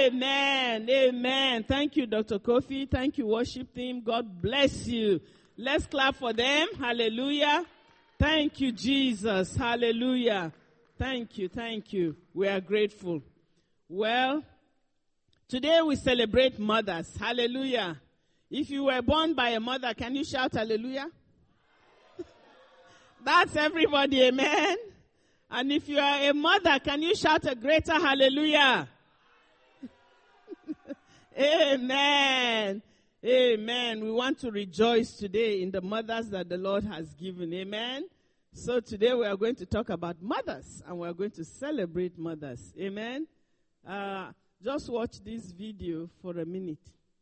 Amen. Amen. Thank you, Dr. Kofi. Thank you, worship team. God bless you. Let's clap for them. Hallelujah. Thank you, Jesus. Hallelujah. Thank you. Thank you. We are grateful. Well, today we celebrate mothers. Hallelujah. If you were born by a mother, can you shout hallelujah? That's everybody, amen. And if you are a mother, can you shout a greater hallelujah? Amen. Amen. We want to rejoice today in the mothers that the Lord has given. Amen. So today we are going to talk about mothers and we are going to celebrate mothers. Amen. Just watch this video for a minute.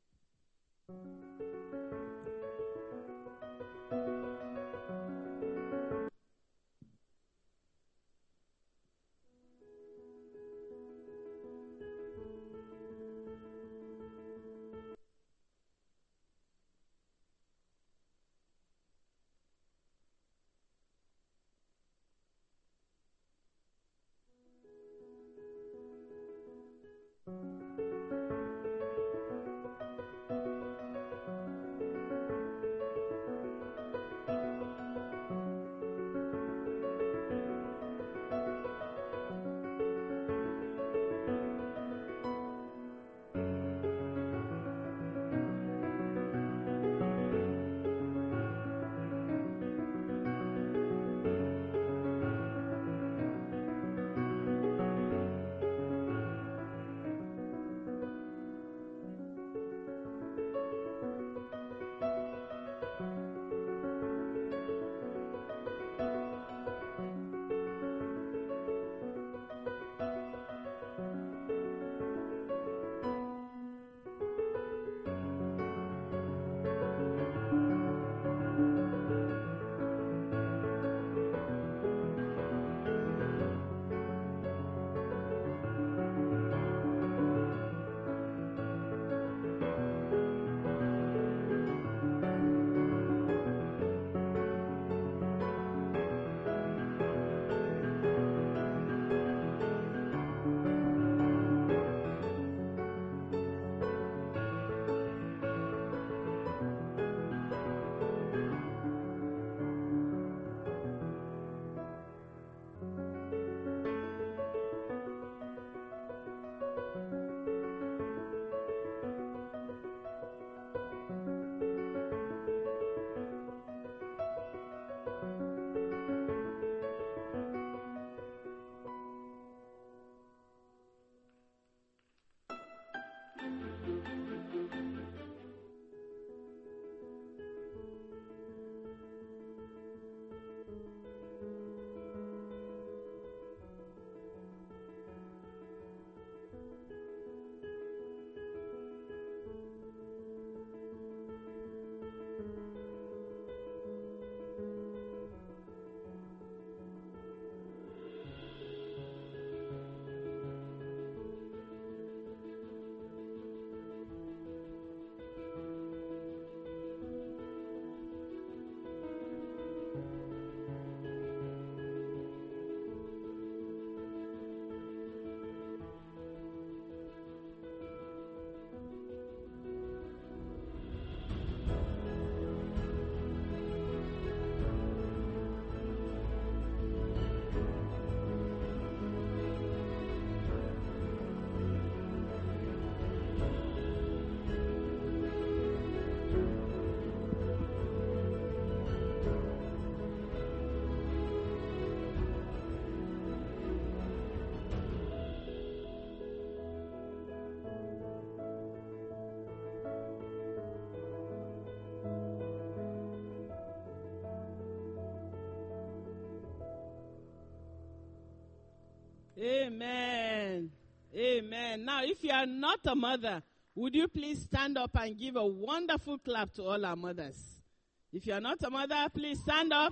Amen. Amen. Now, if you are not a mother, would you please stand up and give a wonderful clap to all our mothers? If you are not a mother, please stand up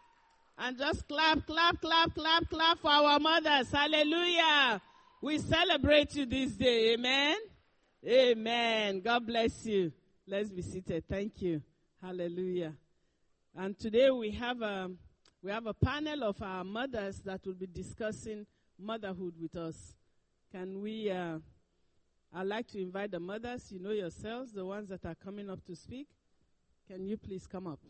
and just clap, clap, clap, clap, clap for our mothers. Hallelujah. We celebrate you this day. Amen. Amen. God bless you. Let's be seated. Thank you. Hallelujah. And today we have a panel of our mothers that will be discussing motherhood with us. Can we I'd like to invite the mothers, you know yourselves, the ones that are coming up to speak. Can you please come up?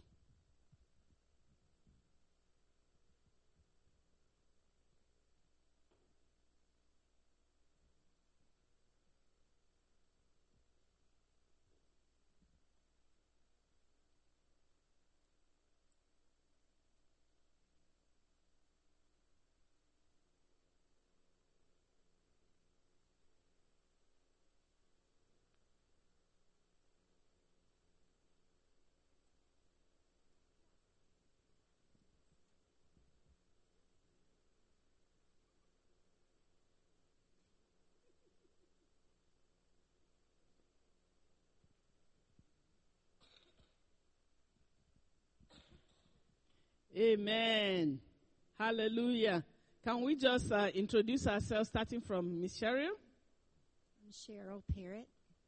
Amen. Hallelujah. Can we just introduce ourselves, starting from Miss Cheryl? I'm Cheryl Parrott.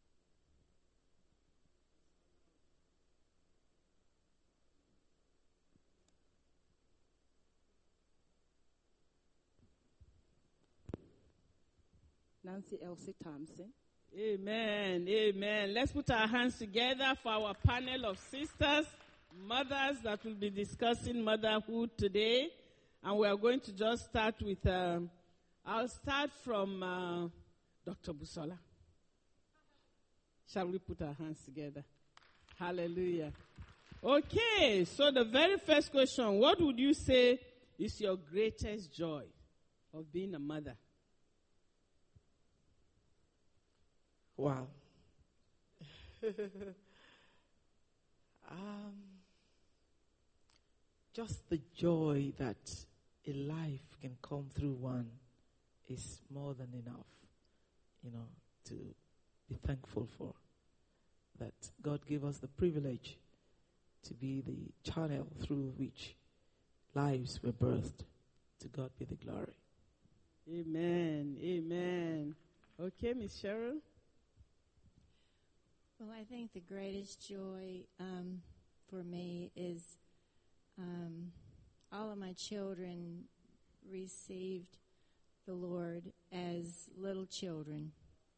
Nancy Elsie Thompson. Amen. Amen. Let's put our hands together for our panel of sisters, mothers that will be discussing motherhood today. And we are going to just start with, I'll start from Dr. Busola. Shall we put our hands together? Hallelujah. Okay, so the very first question, what would you say is your greatest joy of being a mother? Wow. Just the joy that a life can come through one is more than enough, to be thankful for. That God gave us the privilege to be the channel through which lives were birthed. To God be the glory. Amen. Amen. Okay, Miss Cheryl. Well, I think the greatest joy for me is all of my children received the Lord as little children.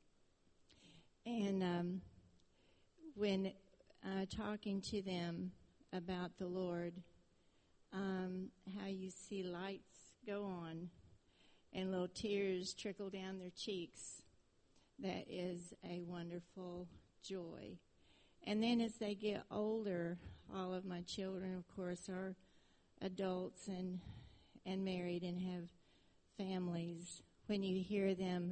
And when talking to them about the Lord, how you see lights go on and little tears trickle down their cheeks, that is a wonderful joy. And then as they get older, all of my children, of course, are adults and married and have families. When you hear them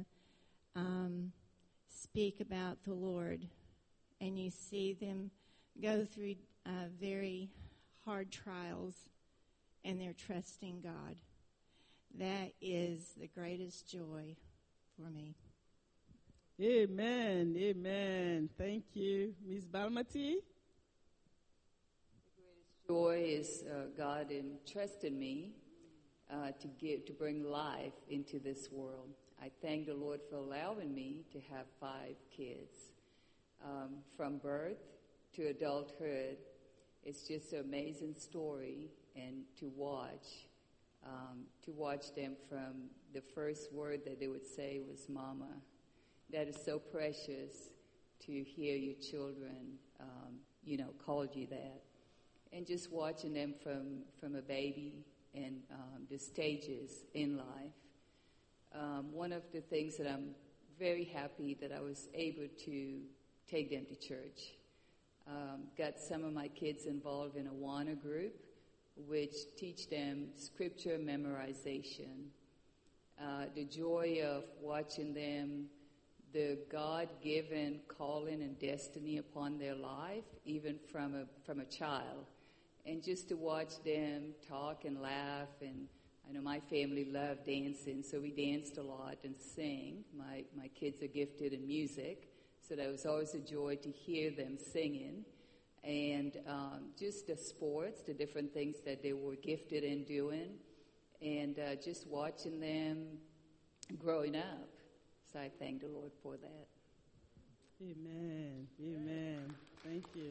speak about the Lord and you see them go through very hard trials and they're trusting God, that is the greatest joy for me. Amen. Amen. Thank you. Ms. Balmati? The greatest joy is God entrusted me to bring life into this world. I thank the Lord for allowing me to have 5 kids. From birth to adulthood, it's just an amazing story, and to watch them from the first word that they would say was mama. That is so precious to hear your children, call you that. And just watching them from a baby and the stages in life. One of the things that I'm very happy that I was able to take them to church. Got some of my kids involved in a Awana group, which teach them scripture memorization. The joy of watching them, the God-given calling and destiny upon their life, even from a child. And just to watch them talk and laugh, and I know my family loved dancing, so we danced a lot and sing. My kids are gifted in music, so that was always a joy to hear them singing. And just the sports, the different things that they were gifted in doing, and just watching them growing up. So I thank the Lord for that. Amen. Amen. Thank you.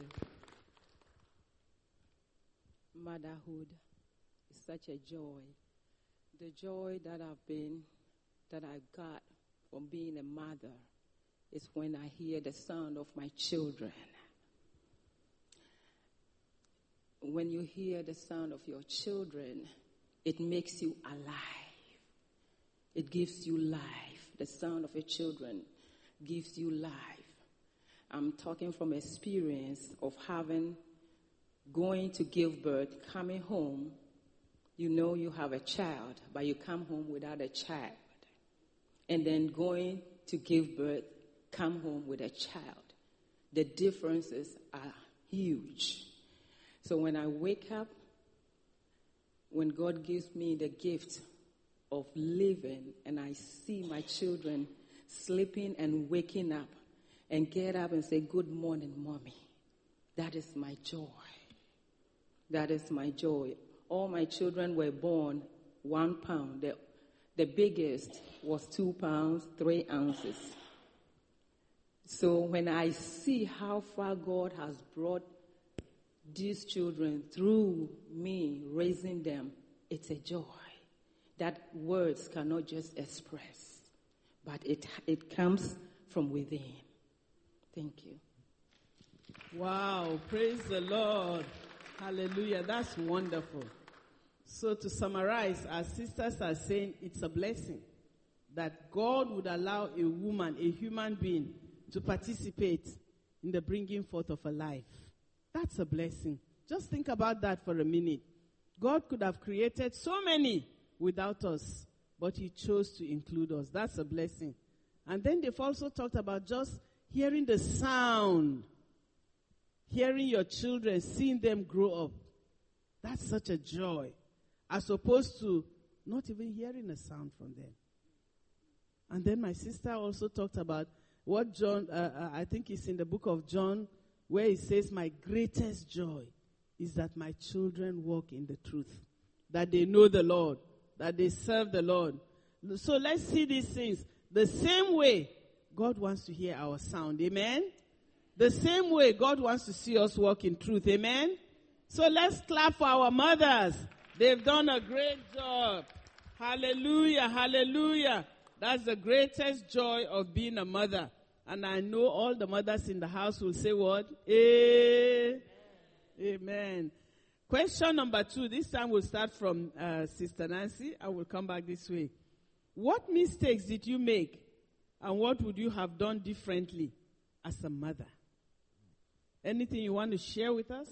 Motherhood is such a joy. The joy that I got from being a mother is when I hear the sound of my children. When you hear the sound of your children, it makes you alive. It gives you life. The sound of your children gives you life. I'm talking from experience of going to give birth, coming home. You know you have a child, but you come home without a child. And then going to give birth, come home with a child. The differences are huge. So when I wake up, when God gives me the gift of living, and I see my children sleeping and waking up, and get up and say, "Good morning, Mommy," that is my joy. That is my joy. All my children were born 1 pound. The biggest was 2 pounds, 3 ounces. So when I see how far God has brought these children through me raising them, it's a joy that words cannot just express, but it comes from within. Thank you. Wow, praise the Lord. Hallelujah, that's wonderful. So to summarize, our sisters are saying it's a blessing that God would allow a woman, a human being, to participate in the bringing forth of a life. That's a blessing. Just think about that for a minute. God could have created so many without us, but he chose to include us. That's a blessing. And then they've also talked about just hearing the sound, hearing your children, seeing them grow up. That's such a joy, as opposed to not even hearing a sound from them. And then my sister also talked about what John, I think it's in the book of John, where he says, "My greatest joy is that my children walk in the truth, that they know the Lord, that they serve the Lord." So let's see these things. The same way God wants to hear our sound, amen? The same way God wants to see us walk in truth, amen? So let's clap for our mothers. They've done a great job. Hallelujah, hallelujah. That's the greatest joy of being a mother. And I know all the mothers in the house will say what? Amen. Amen. Question number 2. This time we'll start from Sister Nancy. I will come back this way. What mistakes did you make? And what would you have done differently as a mother? Anything you want to share with us?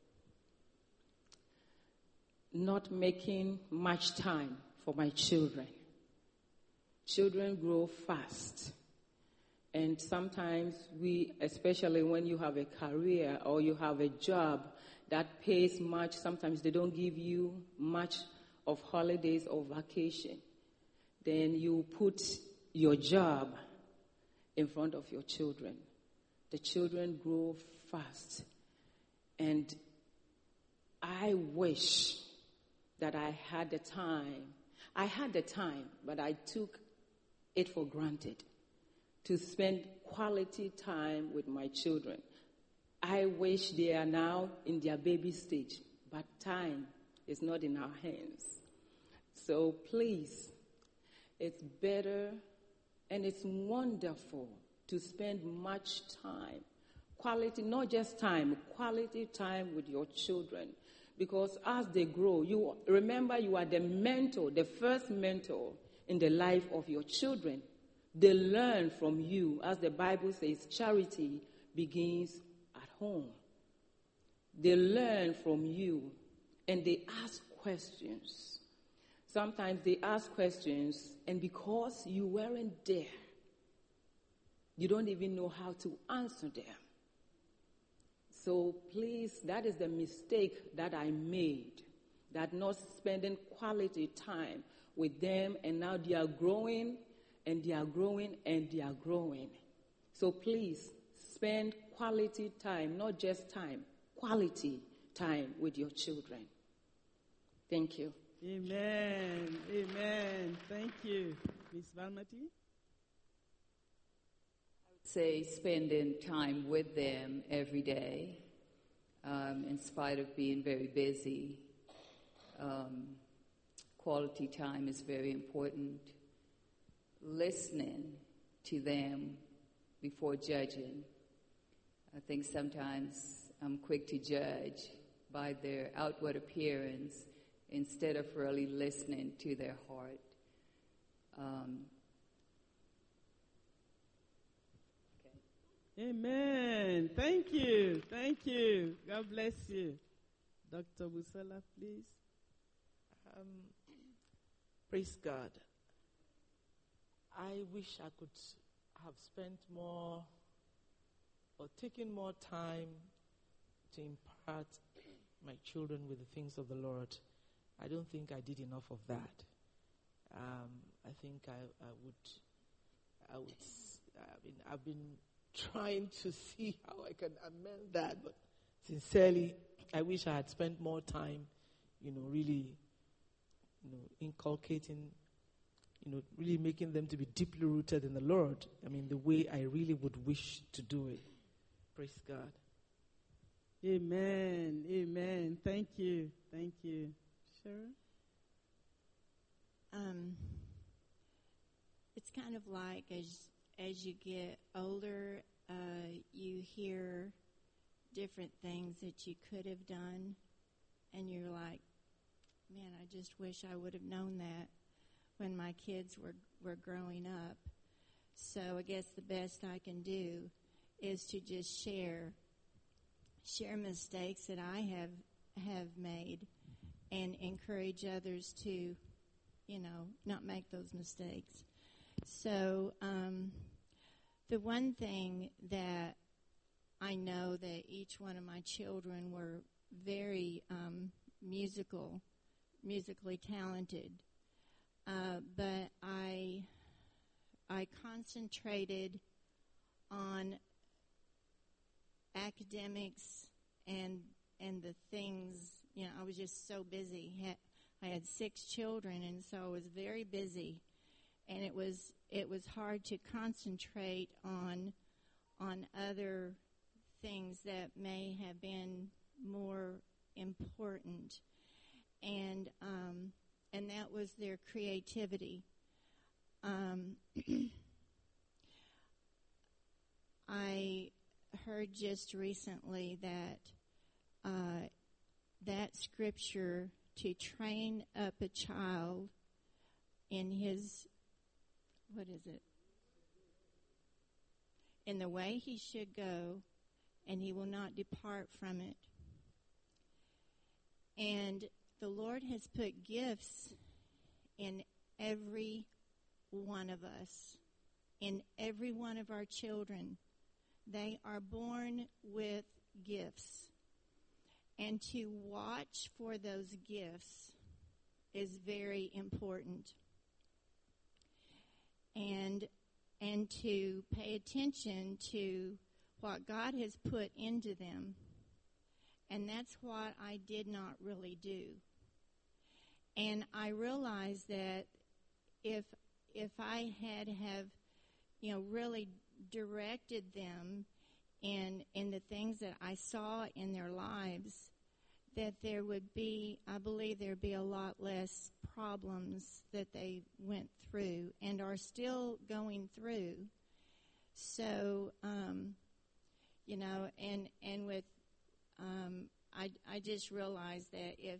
Not making much time for my children. Children grow fast. And sometimes especially when you have a career or you have a job that pays much, sometimes they don't give you much of holidays or vacation. Then you put your job in front of your children. The children grow fast. And I wish that I had the time. I had the time, but I took it for granted to spend quality time with my children. I wish they are now in their baby stage, but time is not in our hands. So please, it's better and it's wonderful to spend much time. Quality, not just time, quality time with your children. Because as they grow, you remember you are the mentor, the first mentor in the life of your children. They learn from you. As the Bible says, charity begins at home. They learn from you and they ask questions. Sometimes they ask questions and because you weren't there, you don't even know how to answer them. So please, that is the mistake that I made, that not spending quality time with them, and now they are growing, and they are growing, and they are growing. So please, spend quality time, not just time, quality time with your children. Thank you. Amen. Amen. Thank you. Ms. Valmati? Say spending time with them every day, in spite of being very busy. Quality time is very important. Listening to them before judging. I think sometimes I'm quick to judge by their outward appearance instead of really listening to their heart. Amen. Thank you. Thank you. God bless you. Dr. Busola, please. Praise God. I wish I could have spent more or taken more time to impart my children with the things of the Lord. I don't think I did enough of that. I think I've been trying to see how I can amend that, but sincerely, I wish I had spent more time, really, inculcating, really making them to be deeply rooted in the Lord. I mean, the way I really would wish to do it. Praise God. Amen. Amen. Thank you. Thank you. Sharon? It's kind of like as you get older, you hear different things that you could have done, and you're like, man, I just wish I would have known that when my kids were growing up. So I guess the best I can do is to just share mistakes that I have made and encourage others to, not make those mistakes. So the one thing that I know that each one of my children were very musically talented, but I concentrated on academics and the things. I was just so busy. I had 6 children, and so I was very busy, and it was hard to concentrate on other things that may have been more important, and that was their creativity. I heard just recently that that scripture, to train up a child in his, in the way he should go, and he will not depart from it. And the Lord has put gifts in every one of us, in every one of our children. They are born with gifts. And to watch for those gifts is very important. And to pay attention to what God has put into them. And that's what I did not really do. And I realized that if I had really directed them in the things that I saw in their lives, that there would be, I believe there would be a lot less problems that they went through and are still going through. So, and with, I just realized that if,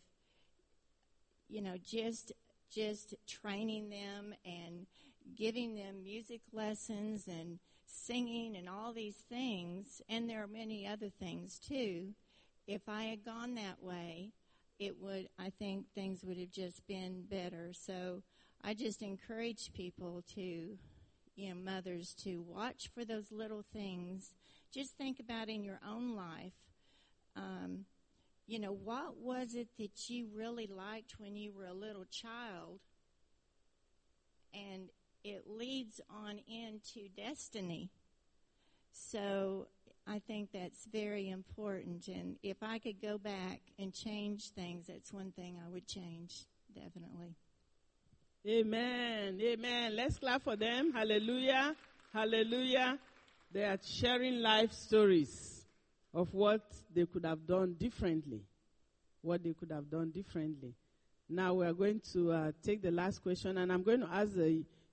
just training them and giving them music lessons and singing and all these things, and there are many other things too, if I had gone that way, I think things would have just been better. So I just encourage people to, mothers, to watch for those little things. Just think about in your own life, what was it that you really liked when you were a little child? And it leads on into destiny. So I think that's very important. And if I could go back and change things, that's one thing I would change, definitely. Amen. Amen. Let's clap for them. Hallelujah. Hallelujah. They are sharing life stories of what they could have done differently. What they could have done differently. Now we are going to take the last question, and I'm going to ask the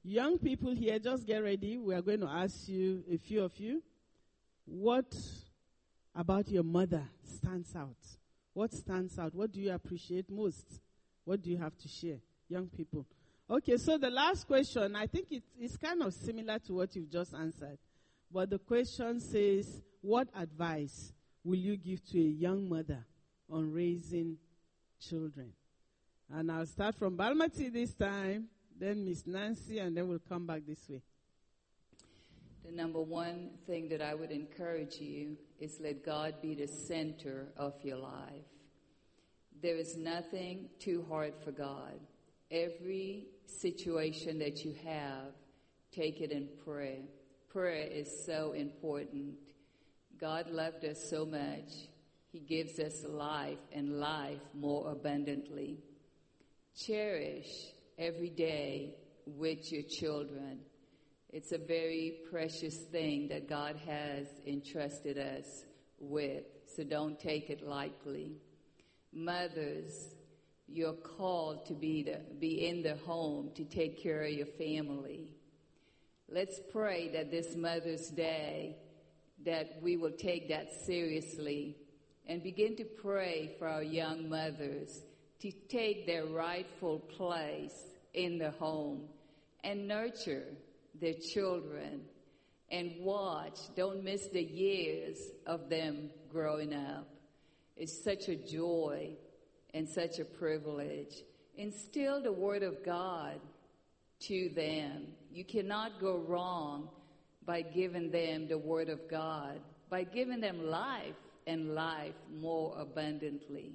Young people here, just get ready. We are going to ask you, a few of you, what about your mother stands out? What stands out? What do you appreciate most? What do you have to share, young people? Okay, so the last question, I think it's kind of similar to what you've just answered. But the question says, what advice will you give to a young mother on raising children? And I'll start from Balmati this time, then Miss Nancy, and then we'll come back this way. The number one thing that I would encourage you is let God be the center of your life. There is nothing too hard for God. Every situation that you have, take it in prayer. Prayer is so important. God loved us so much. He gives us life and life more abundantly. Cherish every day with your children. It's a very precious thing that God has entrusted us with, so don't take it lightly. Mothers, you're called to be in the home to take care of your family. Let's pray that this Mother's Day, that we will take that seriously and begin to pray for our young mothers to take their rightful place in the home and nurture their children and watch. Don't miss the years of them growing up. It's such a joy and such a privilege. Instill the Word of God to them. You cannot go wrong by giving them the Word of God, by giving them life and life more abundantly.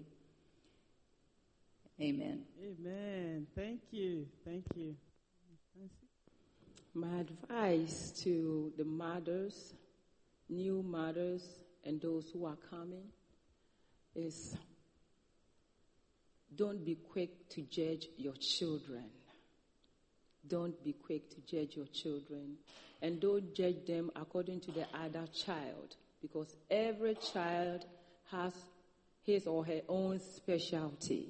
Amen. Amen. Thank you. Thank you. My advice to the mothers, new mothers, and those who are coming is don't be quick to judge your children. Don't be quick to judge your children. And don't judge them according to the other child, because every child has his or her own specialty.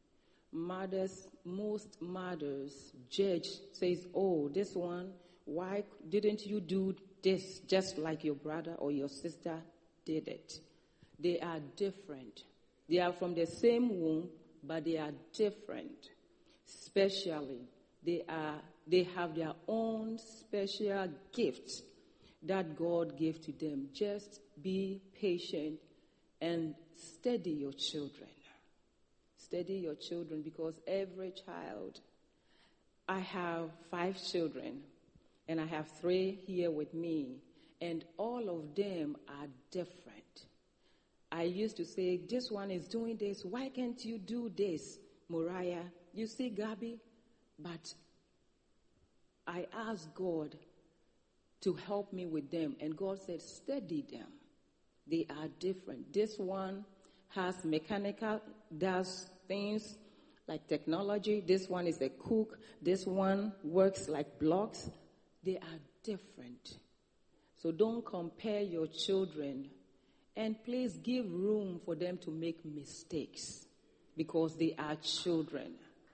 Most mothers judge, says, oh, this one, why didn't you do this just like your brother or your sister did it? They are different. They are from the same womb, but they are different. Especially, they have their own special gifts that God gave to them. Just be patient and steady your children. Steady your children, because every child, I have 5 children, and I have 3 here with me, and all of them are different. I used to say, this one is doing this, why can't you do this, Moriah? You see, Gabi? But I asked God to help me with them, and God said, steady them. They are different. This one has mechanical, does things like technology. This one is a cook. This one works like blocks. They are different. So don't compare your children, and please give room for them to make mistakes, because they are children.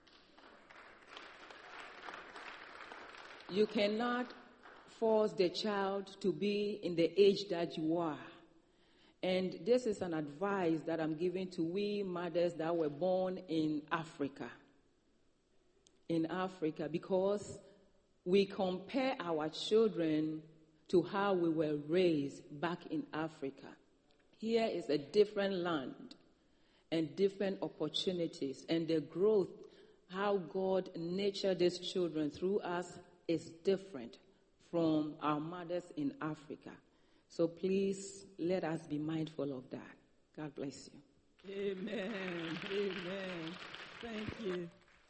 You cannot force the child to be in the age that you are. And this is an advice that I'm giving to we mothers that were born in Africa. In Africa, because we compare our children to how we were raised back in Africa. Here is a different land and different opportunities, and the growth, how God nurtured these children through us, is different from our mothers in Africa. So please, let us be mindful of that. God bless you. Amen. Amen. Thank you.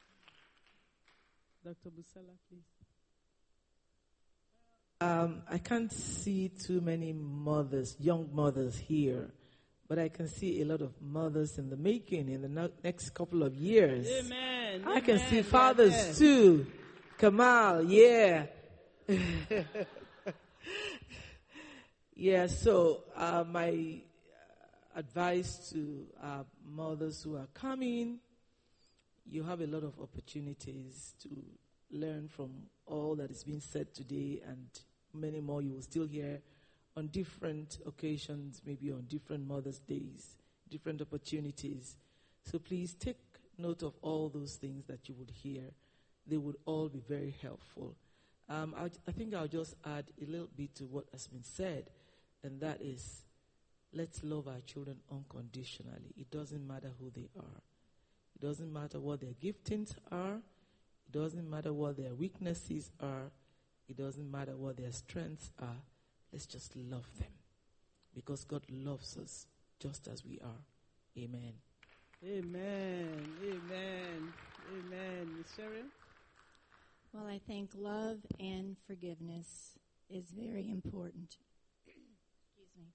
Dr. Busala, please. I can't see too many mothers, young mothers here, but I can see a lot of mothers in the making in the next couple of years. Amen. I can Amen. see fathers too. Kamal, yeah. Yeah, so my advice to mothers who are coming, you have a lot of opportunities to learn from all that is being said today, and many more you will still hear on different occasions, maybe on different Mother's Days, different opportunities. So please take note of all those things that you would hear. They would all be very helpful. I think I'll just add a little bit to what has been said, and that is, let's love our children unconditionally. It doesn't matter who they are. It doesn't matter what their giftings are. It doesn't matter what their weaknesses are. It doesn't matter what their strengths are. Let's just love them, because God loves us just as we are. Amen. Amen. Amen. Amen. Ms. Cheryl? Well, I think love and forgiveness is very important. Excuse me.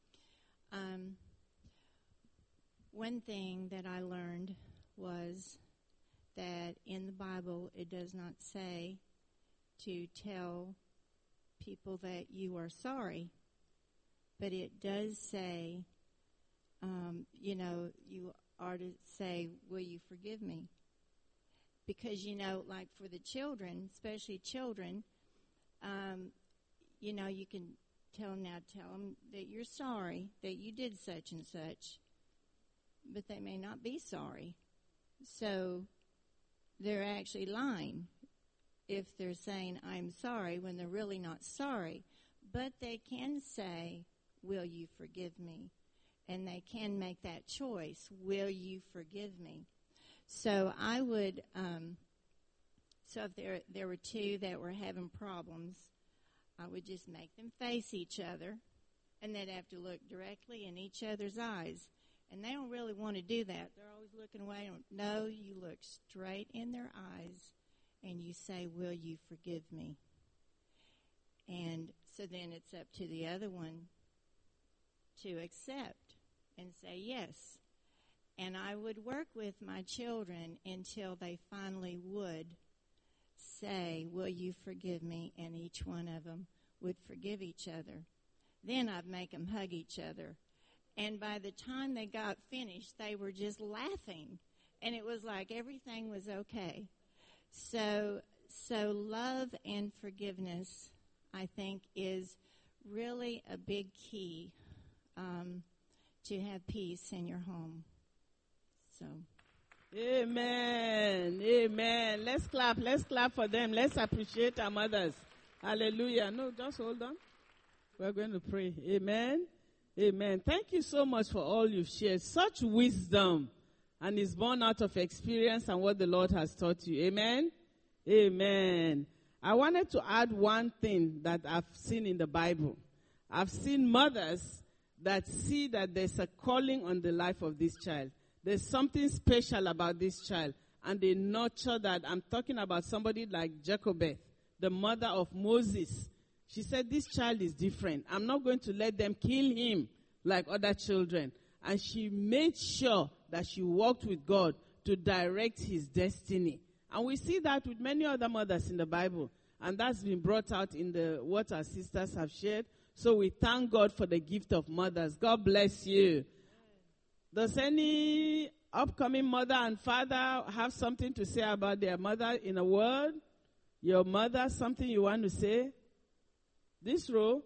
One thing that I learned was that in the Bible it does not say to tell people that you are sorry, but it does say, you are to say, will you forgive me? Because, like for the children, especially children, you can tell them that you're sorry, that you did such and such, but they may not be sorry. So they're actually lying if they're saying, I'm sorry, when they're really not sorry. But they can say, will you forgive me? And they can make that choice, will you forgive me? So I would, so if there were two that were having problems, I would just make them face each other, and they'd have to look directly in each other's eyes. And they don't really want to do that. They're always looking away. No, you look straight in their eyes, and you say, will you forgive me? And so then it's up to the other one to accept and say yes. And I would work with my children until they finally would say, will you forgive me? And each one of them would forgive each other. Then I'd make them hug each other. And by the time they got finished, they were just laughing. And it was like everything was okay. So love and forgiveness, I think, is really a big key to have peace in your home. So, amen. Amen. Let's clap. Let's clap for them. Let's appreciate our mothers. Hallelujah. No, just hold on. We're going to pray. Amen. Amen. Thank you so much for all you've shared. Such wisdom, and it's born out of experience and what the Lord has taught you. Amen. Amen. I wanted to add one thing that I've seen in the Bible. I've seen mothers that see that there's a calling on the life of this child. There's something special about this child, and they nurture that. I'm talking about somebody like Jochebed, the mother of Moses. She said, this child is different. I'm not going to let them kill him like other children. And she made sure that she walked with God to direct his destiny. And we see that with many other mothers in the Bible. And that's been brought out in what our sisters have shared. So we thank God for the gift of mothers. God bless you. Does any upcoming mother and father have something to say about their mother in a word? Your mother, something you want to say? This row.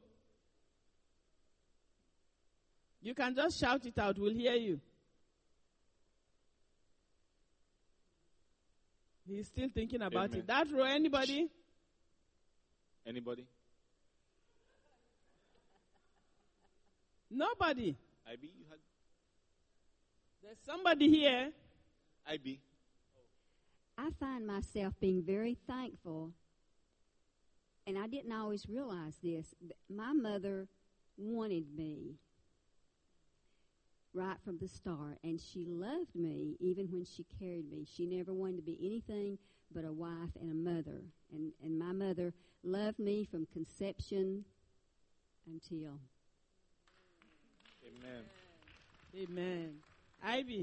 You can just shout it out. We'll hear you. He's still thinking about it. That row, anybody? Anybody? Nobody. IB, you had? There's somebody here. IB. I find myself being very thankful, and I didn't always realize this. My mother wanted me right from the start, and she loved me even when she carried me. She never wanted to be anything but a wife and a mother, and my mother loved me from conception until. Amen. Amen. Ivy.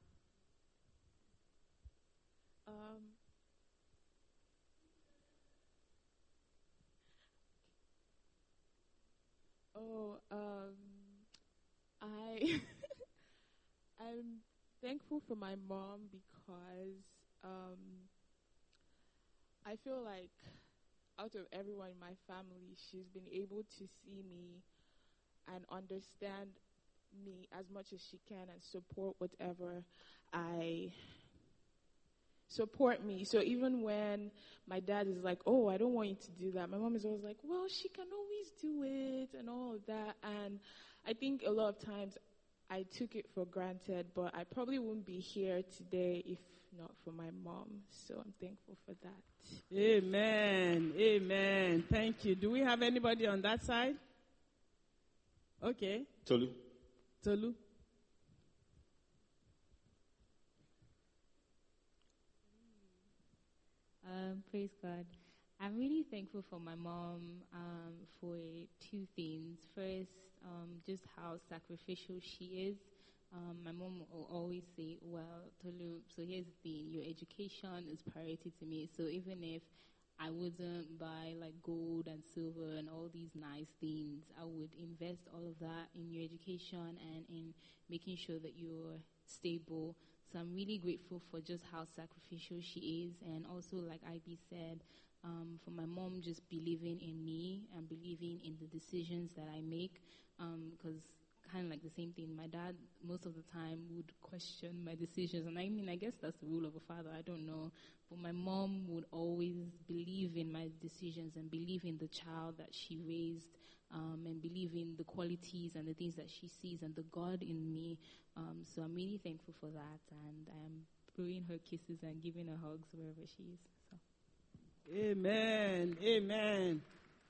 I'm thankful for my mom because I feel like out of everyone in my family, she's been able to see me and understand me as much as she can and support whatever I support me. So even when my dad is like, oh, I don't want you to do that, my mom is always like, well, she can always do it and all of that. And I think a lot of times I took it for granted, but I probably wouldn't be here today if not for my mom. So I'm thankful for that. Amen. Amen. Thank you. Do we have anybody on that side? Okay. Tolu. Tolu. Praise God. I'm really thankful for my mom for two things. First, just how sacrificial she is. My mom will always say, well, Tolu, so here's the thing, your education is priority to me. So even if I wouldn't buy like gold and silver and all these nice things, I would invest all of that in your education and in making sure that you're stable. So I'm really grateful for just how sacrificial she is. And also, like IB said, for my mom just believing in me and believing in the decisions that I make. Because kind of like the same thing, my dad most of the time would question my decisions. And I mean, I guess that's the rule of a father. I don't know. But my mom would always believe in my decisions and believe in the child that she raised. And believe in the qualities and the things that she sees and the God in me. So I'm really thankful for that, and I'm blowing her kisses and giving her hugs wherever she is. So. Amen. Amen.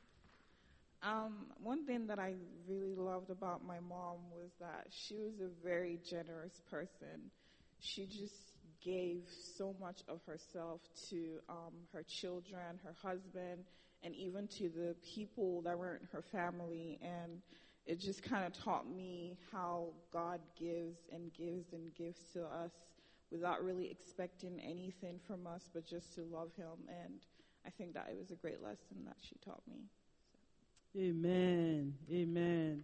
One thing that I really loved about my mom was that she was a very generous person. She just gave so much of herself to her children, her husband, and even to the people that weren't her family. And it just kind of taught me how God gives and gives and gives to us without really expecting anything from us, but just to love him. And I think that it was a great lesson that she taught me. So. Amen. Amen.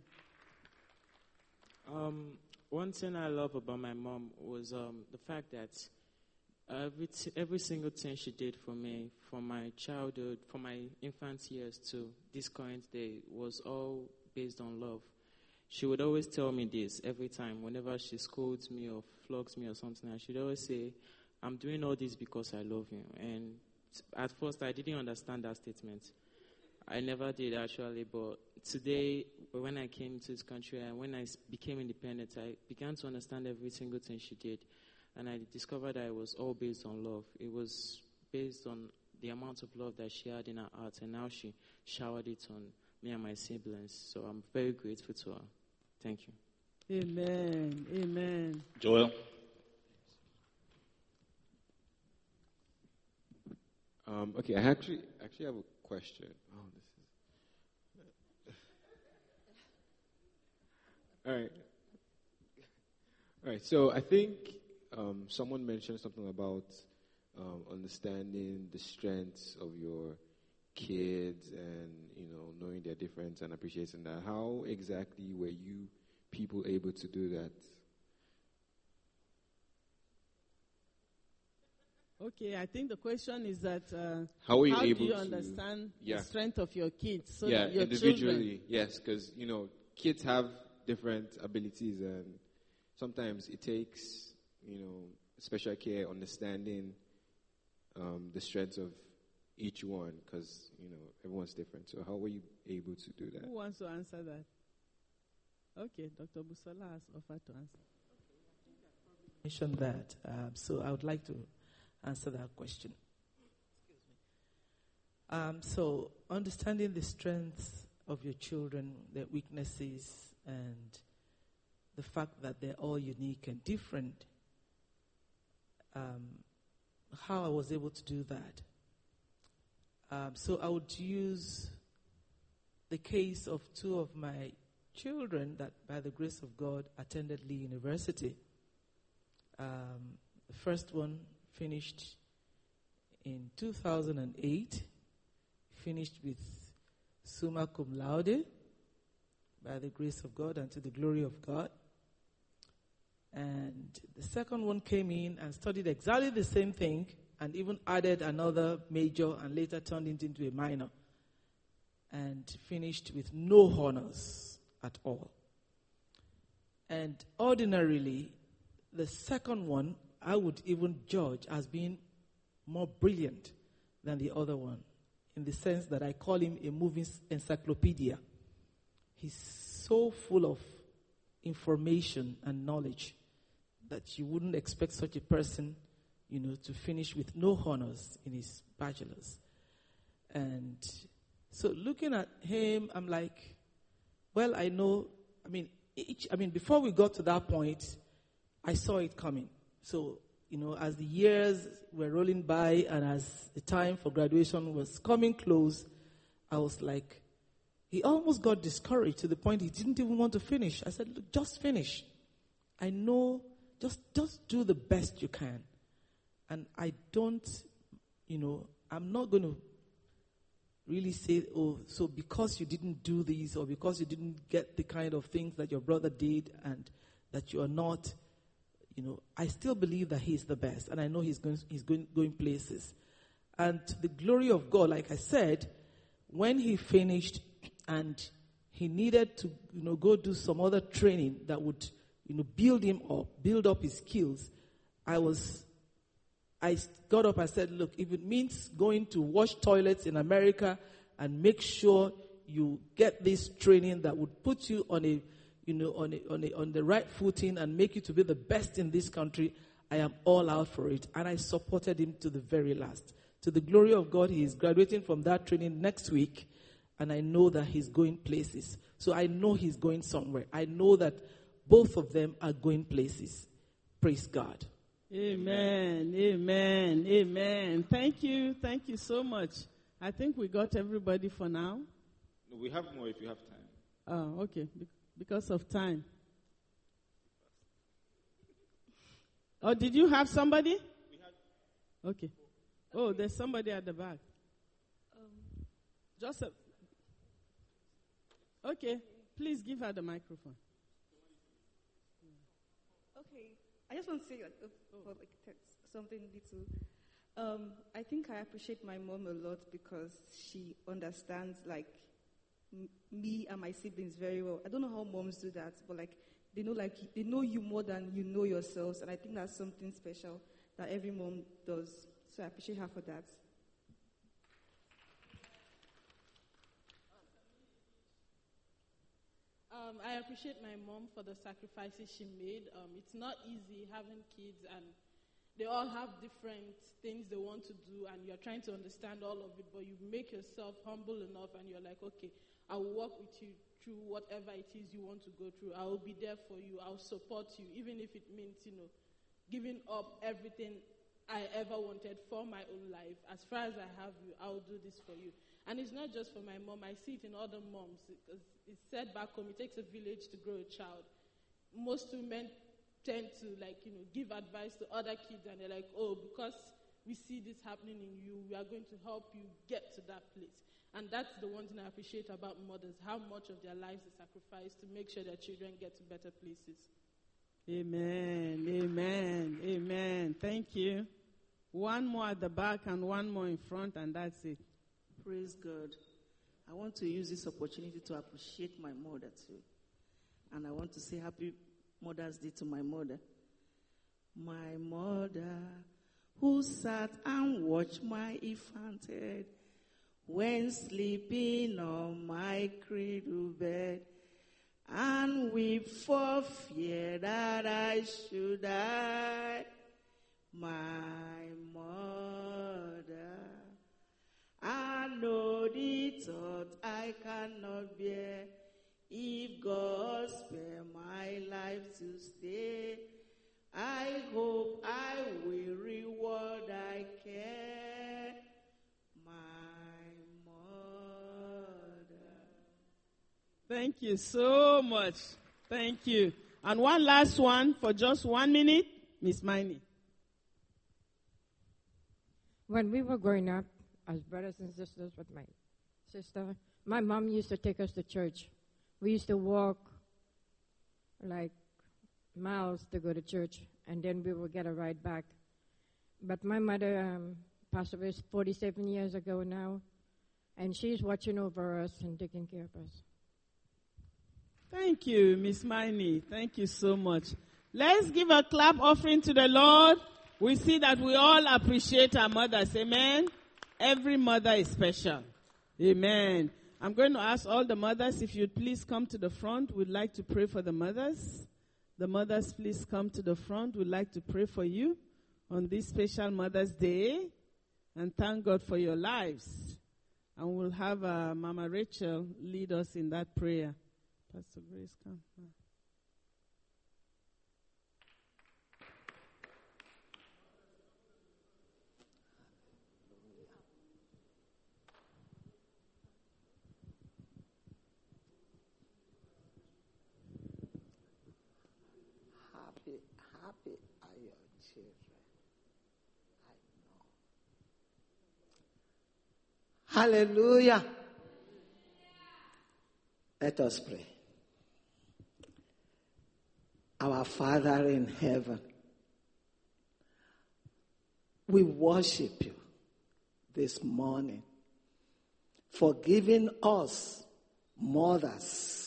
One thing I love about my mom was the fact that every single thing she did for me, from my childhood, from my infant years to this current day, was all based on love. She would always tell me this every time, whenever she scolds me or flogs me or something, and she'd always say, I'm doing all this because I love you. And at first, I didn't understand that statement. I never did, actually, but today, when I came to this country and when I became independent, I began to understand every single thing she did. And I discovered that it was all based on love. It was based on the amount of love that she had in her heart, and now she showered it on me and my siblings. So I'm very grateful to her. Thank you. Amen. Amen. Joel. Okay, I actually have a question. Oh, this is all right. So I think someone mentioned something about understanding the strengths of your kids and, knowing their difference and appreciating that. How exactly were you people able to do that? Okay, I think the question is that how do you understand the strength of your kids? So that your individually, children. yes, because kids have different abilities, and sometimes it takes special care, understanding the strengths of each one, because everyone's different. So how were you able to do that? Who wants to answer that? Okay, Dr. Busola has offered to answer. Mentioned that, so I would like to answer that question. So understanding the strengths of your children, their weaknesses, and the fact that they're all unique and different. How I was able to do that. So I would use the case of two of my children that, by the grace of God, attended Lee University. The first one finished in 2008, finished with summa cum laude, by the grace of God and to the glory of God. And the second one came in and studied exactly the same thing, and even added another major and later turned it into a minor, and finished with no honors at all. And ordinarily, the second one I would even judge as being more brilliant than the other one, in the sense that I call him a moving encyclopedia. He's so full of information and knowledge that you wouldn't expect such a person, to finish with no honors in his bachelor's. And so looking at him, I'm like, well, I know, before we got to that point, I saw it coming. So, as the years were rolling by and as the time for graduation was coming close, I was like, he almost got discouraged to the point he didn't even want to finish. I said, look, just finish. I know, just do the best you can. And I don't, I'm not going to really say, oh, so because you didn't do these or because you didn't get the kind of things that your brother did and that you are not, I still believe that he's the best, and I know he's going places. And to the glory of God, like I said, when he finished and he needed to, go do some other training that would, build him up, build up his skills, I got up, I said, look, if it means going to wash toilets in America and make sure you get this training that would put you on the right footing and make you to be the best in this country, I am all out for it. And I supported him to the very last. To the glory of God, he is graduating from that training next week, and I know that he's going places. So I know he's going somewhere. I know that both of them are going places. Praise God. Amen, amen, amen. Thank you so much. I think we got everybody for now. No, we have more if you have time. Oh, okay. Because of time. Oh, did you have somebody? Okay. Oh, there's somebody at the back. Joseph. Okay. Please give her the microphone. Okay. I just want to say something little. I think I appreciate my mom a lot because she understands me and my siblings very well. I don't know how moms do that, but they know you more than you know yourselves, and I think that's something special that every mom does. So I appreciate her for that. I appreciate my mom for the sacrifices she made. It's not easy having kids, and they all have different things they want to do, and you're trying to understand all of it, but you make yourself humble enough, and you're like, okay, I will walk with you through whatever it is you want to go through. I will be there for you. I'll support you, even if it means, giving up everything I ever wanted for my own life. As far as I have you, I'll do this for you. And it's not just for my mom. I see it in other moms. It's said back home, it takes a village to grow a child. Most women tend to, give advice to other kids, and they're like, oh, because we see this happening in you, we are going to help you get to that place. And that's the one thing I appreciate about mothers, how much of their lives they sacrifice to make sure their children get to better places. Amen, amen, amen. Thank you. One more at the back and one more in front, and that's it. Praise God. I want to use this opportunity to appreciate my mother too. And I want to say Happy Mother's Day to my mother. My mother, who sat and watched my infant head when sleeping on my cradle bed, and weep for fear that I should die. My mother, I know the thought I cannot bear. If God spare my life to stay, I hope I will reward I care. My mother. Thank you so much. Thank you. And one last one for just 1 minute, Miss Miney. When we were growing up, as brothers and sisters with my sister, my mom used to take us to church. We used to walk miles to go to church, and then we would get a ride back. But my mother passed away 47 years ago now, and she's watching over us and taking care of us. Thank you, Miss Miney. Thank you so much. Let's give a clap offering to the Lord. We see that we all appreciate our mothers. Amen. Every mother is special. Amen. I'm going to ask all the mothers if you'd please come to the front. We'd like to pray for the mothers. The mothers, please come to the front. We'd like to pray for you on this special Mother's Day and thank God for your lives. And we'll have Mama Rachel lead us in that prayer. Pastor Grace, come. Happy are your children. I know. Hallelujah. Let us pray. Our Father in heaven, we worship you this morning for giving us mothers.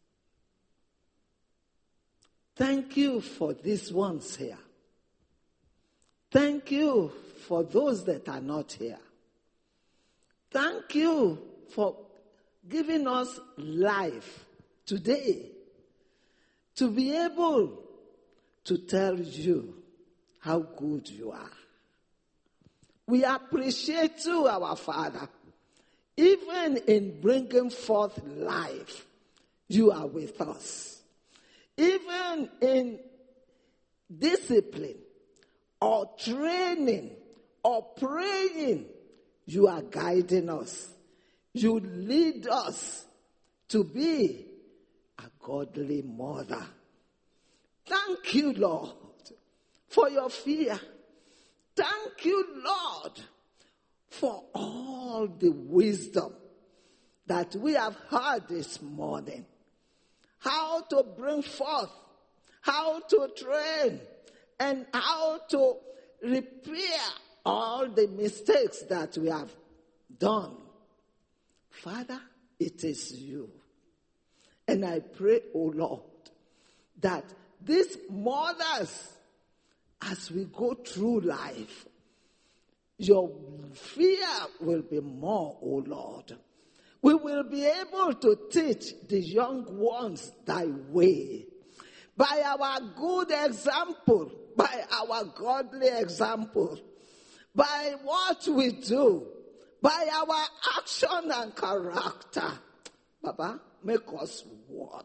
Thank you for these ones here. Thank you for those that are not here. Thank you for giving us life today to be able to tell you how good you are. We appreciate you, our Father. Even in bringing forth life, you are with us. Even in discipline or training or praying, you are guiding us. You lead us to be a godly mother. Thank you, Lord, for your fear. Thank you, Lord, for all the wisdom that we have heard this morning. How to bring forth, how to train, and how to repair all the mistakes that we have done. Father, it is you. And I pray, oh Lord, that these mothers, as we go through life, your fear will be more, oh Lord. We will be able to teach the young ones thy way. By our good example, by our godly example, by what we do, by our action and character. Baba, make us one.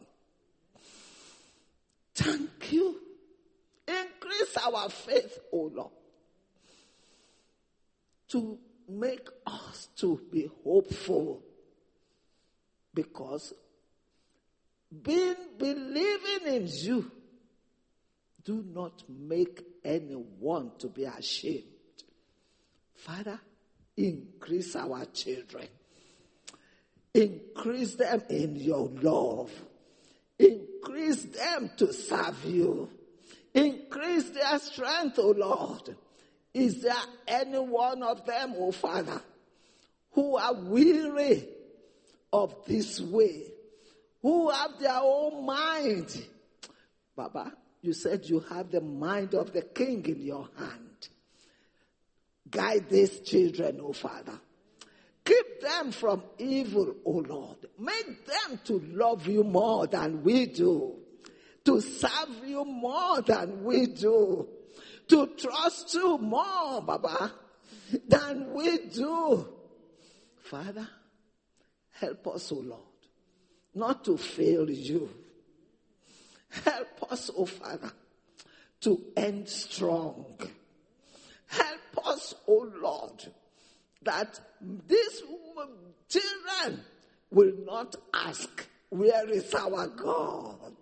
Thank you. Increase our faith, O Lord, to make us to be hopeful. Because believing in you do not make anyone to be ashamed. Father, increase our children. Increase them in your love. Increase them to serve you. Increase their strength, O Lord. Is there any one of them, O Father, who are weary of this way, who have their own mind? Baba, you said you have the mind of the king in your hand. Guide these children, O Father. Keep them from evil, O Lord. Make them to love you more than we do, to serve you more than we do, to trust you more, Baba, than we do. Father, help us, O Lord, not to fail you. Help us, O Father, to end strong. Help us, O Lord, that these children will not ask, where is our God?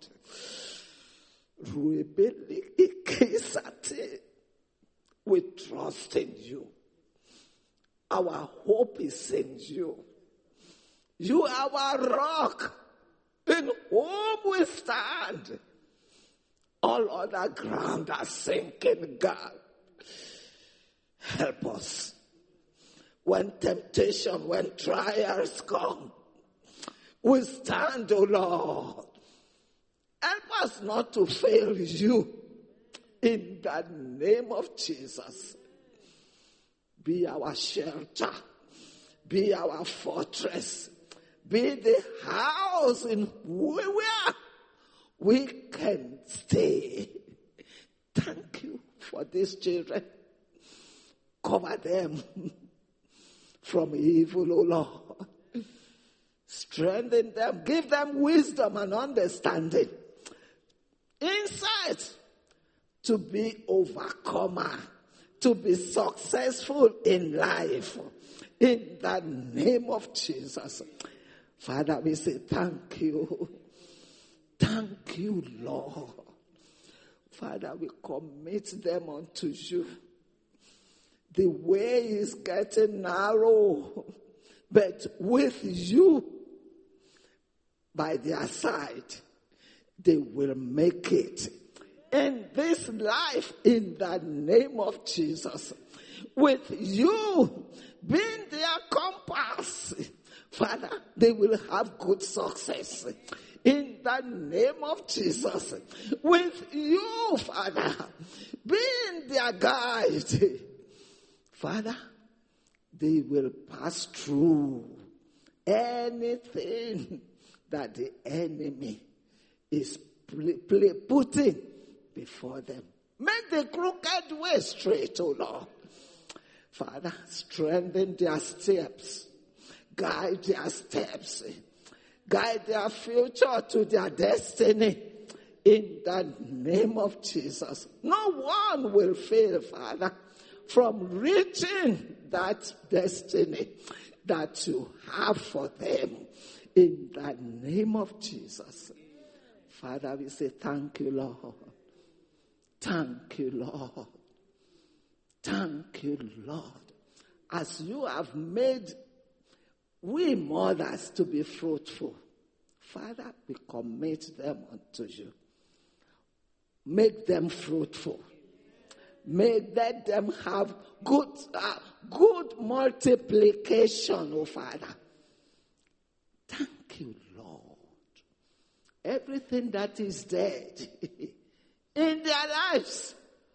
We trust in you. Our hope is in you. You are our rock in whom we stand. All other ground are sinking, God. Help us. When temptation, when trials come, we stand, O Lord. Help us not to fail you. In the name of Jesus. Be our shelter. Be our fortress. Be the house in where we can stay. Thank you for these children. Cover them from evil, O Lord. Strengthen them. Give them wisdom and understanding. Insight to be overcomer. To be successful in life. In the name of Jesus. Father, we say thank you. Thank you, Lord. Father, we commit them unto you. The way is getting narrow, but with you by their side, they will make it. In this life, in the name of Jesus, with you being their compass, Father, they will have good success. In the name of Jesus, with you, Father, being their guide, Father, they will pass through anything that the enemy is putting before them. Make the crooked way straight, O Lord. Father, strengthen their steps. Guide their steps. Guide their future to their destiny. In the name of Jesus. No one will fail, Father, from reaching that destiny that you have for them. In the name of Jesus. Father, we say thank you, Lord. Thank you, Lord. Thank you, Lord. As you have made we mothers to be fruitful, Father, we commit them unto you. Make them fruitful. Let them have good multiplication, oh Father. Thank you, Lord. Everything that is dead in their lives,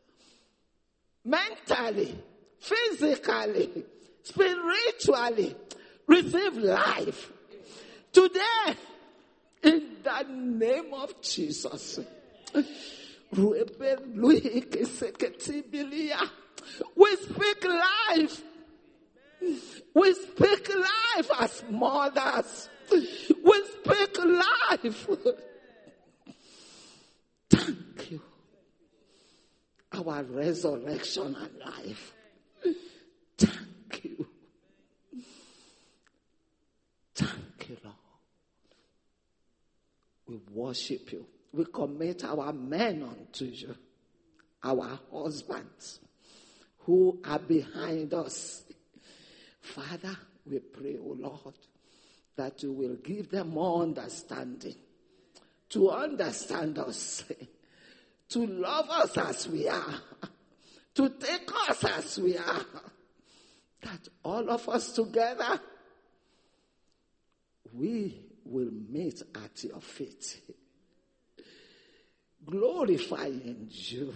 mentally, physically, spiritually, receive life. Today, in the name of Jesus. We speak life. We speak life as mothers. We speak life. Thank you. Our resurrection and life. Thank you. Thank you, Lord. We worship you. We commit our men unto you, our husbands who are behind us. Father, we pray, O Lord, that you will give them more understanding, to understand us, to love us as we are, to take us as we are, that all of us together, we will meet at your feet. Glorifying you.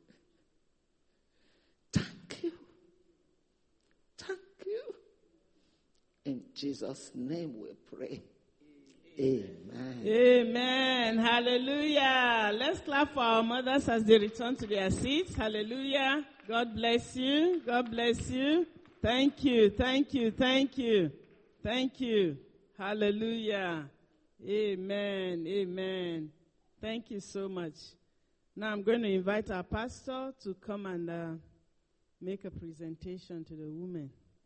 Thank you. Thank you. In Jesus' name we pray. Amen. Amen. Hallelujah. Let's clap for our mothers as they return to their seats. Hallelujah. God bless you. God bless you. Thank you. Thank you. Thank you. Thank you. Hallelujah. Amen. Amen. Thank you so much. Now I'm going to invite our pastor to come and make a presentation to the women.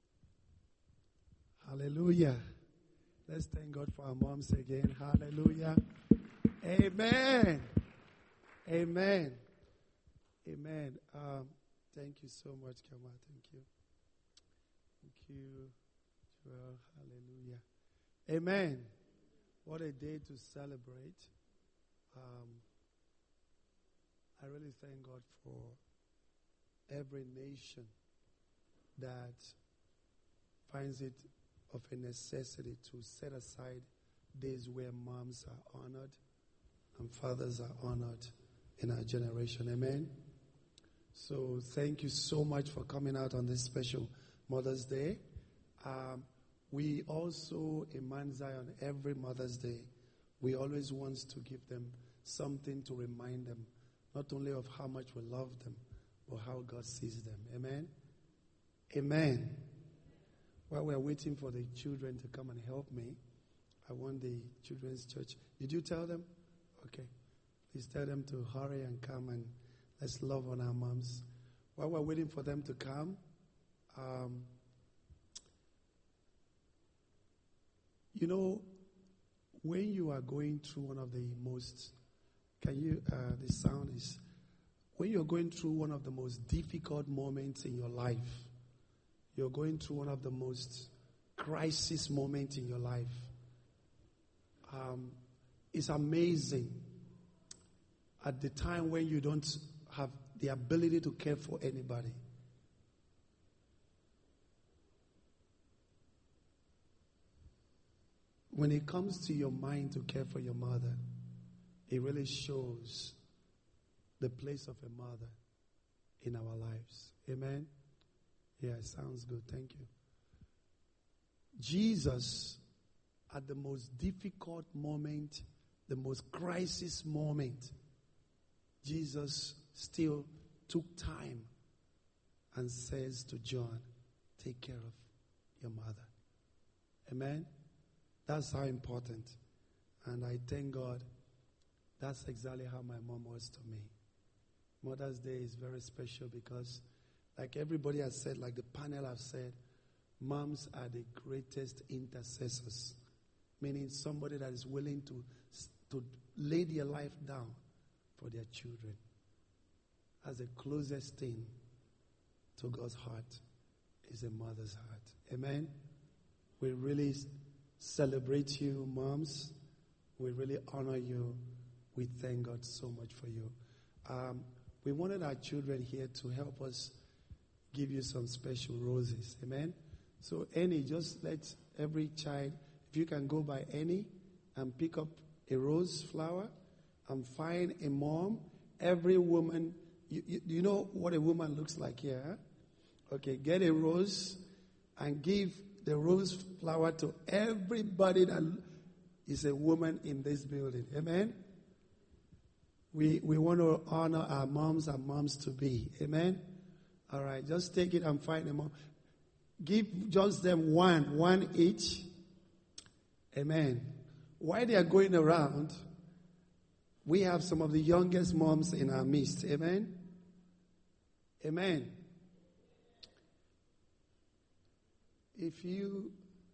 Hallelujah. Let's thank God for our moms again. Hallelujah. Amen. Amen. Amen. Thank you so much, Kama. Thank you. Thank you, Joel. Hallelujah. Amen. What a day to celebrate. I really thank God for every nation that finds it of a necessity to set aside days where moms are honored and fathers are honored in our generation. Amen? So thank you so much for coming out on this special Mother's Day. We also, in Mount Zion, every Mother's Day, we always want to give them something to remind them, not only of how much we love them, but how God sees them. Amen? Amen. While we're waiting for the children to come and help me, I want the children's church. Did you tell them? Okay. Please tell them to hurry and come, and let's love on our moms. While we're waiting for them to come, you know, when you are going through one of the most, the sound is, when you're going through one of the most difficult moments in your life, you're going through one of the most crisis moments in your life, it's amazing at the time when you don't have the ability to care for anybody. When it comes to your mind to care for your mother, it really shows the place of a mother in our lives. Amen? Yeah, it sounds good. Thank you. Jesus, at the most difficult moment, the most crisis moment, Jesus still took time and says to John, take care of your mother. Amen? That's how important. And I thank God that's exactly how my mom was to me. Mother's Day is very special because, like everybody has said, like the panel have said, moms are the greatest intercessors. Meaning somebody that is willing to lay their life down for their children. As the closest thing to God's heart is a mother's heart. Amen? We really celebrate you, moms. We really honor you. We thank God so much for you. We wanted our children here to help us give you some special roses. Amen? So Annie, just let every child, if you can go by Annie and pick up a rose flower and find a mom. Every woman, you know what a woman looks like here, huh? Okay, get a rose and give the rose flower to everybody that is a woman in this building. Amen? We want to honor our moms and moms to be. Amen? All right, just take it and find a mom. Give just them one each. Amen. While they are going around, we have some of the youngest moms in our midst. Amen? Amen. If you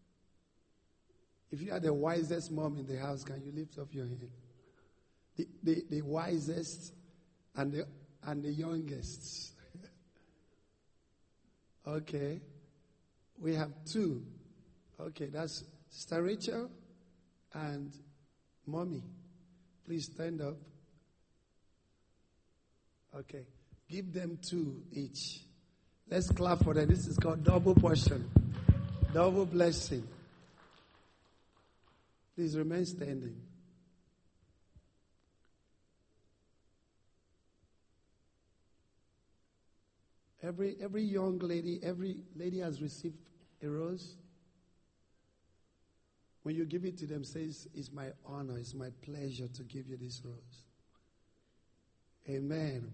are the wisest mom in the house, can you lift up your hand? The wisest and the youngest. Okay. We have two. Okay, that's Sister Rachel and Mommy. Please stand up. Okay. Give them two each. Let's clap for them. This is called double portion. Double blessing. Please remain standing. Every young lady, every lady has received a rose. When you give it to them, says, it's my honor, it's my pleasure to give you this rose. Amen.